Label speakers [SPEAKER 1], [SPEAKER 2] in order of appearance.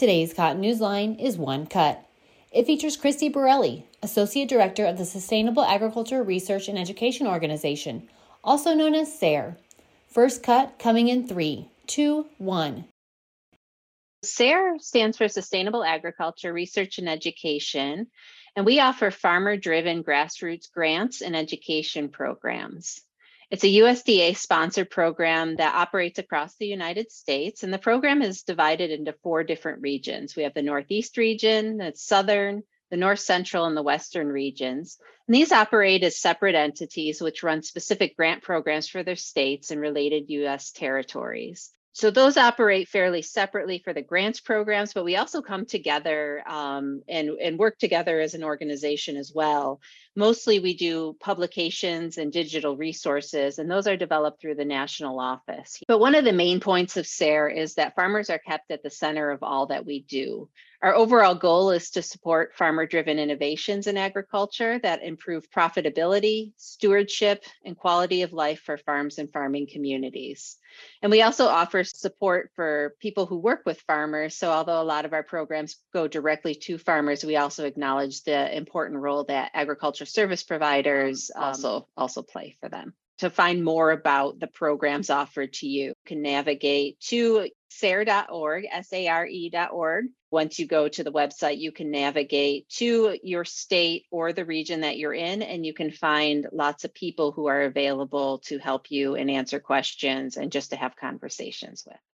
[SPEAKER 1] Today's Cotton News Line is One Cut. It features Christy Borelli, Associate Director of the Sustainable Agriculture Research and Education Organization, also known as SARE. First cut coming in 3, 2, 1.
[SPEAKER 2] SARE stands for Sustainable Agriculture Research and Education, and we offer farmer-driven grassroots grants and education programs. It's a USDA-sponsored program that operates across the United States, and the program is divided into 4 different regions. We have the Northeast region, the Southern, the North Central, and the Western regions. And these operate as separate entities which run specific grant programs for their states and related U.S. territories. So those operate fairly separately for the grants programs, but we also come together and work together as an organization as well. Mostly we do publications and digital resources, and those are developed through the national office. But one of the main points of SARE is that farmers are kept at the center of all that we do. Our overall goal is to support farmer-driven innovations in agriculture that improve profitability, stewardship, and quality of life for farms and farming communities. And we also offer support for people who work with farmers. So although a lot of our programs go directly to farmers, we also acknowledge the important role that agriculture service providers also play for them. To find more about the programs offered to you, you can navigate to SARE.org, SARE.org. Once you go to the website, you can navigate to your state or the region that you're in, and you can find lots of people who are available to help you and answer questions and just to have conversations with.